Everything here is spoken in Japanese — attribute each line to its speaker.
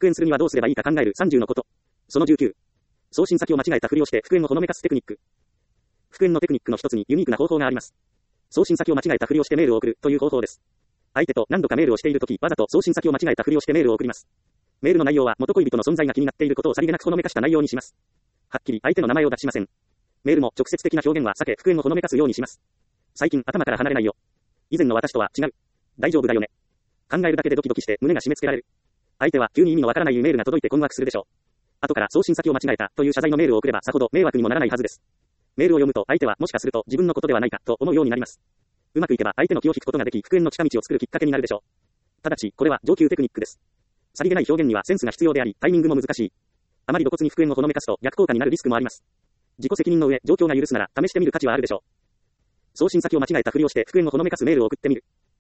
Speaker 1: 復縁するにはどうすればいいか考える30のこと。その19。送信先を間違えたふりをして復縁をほのめかすテクニック。復縁のテクニックの一つにユニークな方法があります。送信先を間違えたふりをしてメールを送るという方法です。相手と何度かメールをしているとき、わざと送信先を間違えたふりをしてメールを送ります。メールの内容は元恋人の存在が気になっていることをさりげなくほのめかした内容にします。はっきり相手の名前を出しません。メールも直接的な表現は避け復縁をほのめかすようにします。最近頭から離れないよ。以前の私とは違う。大丈夫だよね。考えるだけでドキドキして胸が締め付けられる。相手は急に意味のわからないメールが届いて困惑するでしょう。後から送信先を間違えたという謝罪のメールを送ればさほど迷惑にもならないはずです。メールを読むと相手はもしかすると自分のことではないかと思うようになります。うまくいけば相手の気を引くことができ復縁の近道を作るきっかけになるでしょう。ただし、これは上級テクニックです。さりげない表現にはセンスが必要であり、タイミングも難しい。あまり露骨に復縁をほのめかすと逆効果になるリスクもあります。自己責任の上、状況が許すなら試してみる価値はあるでしょう。送信先を間違えたふりをして復縁をほのめかすメールを送ってみる。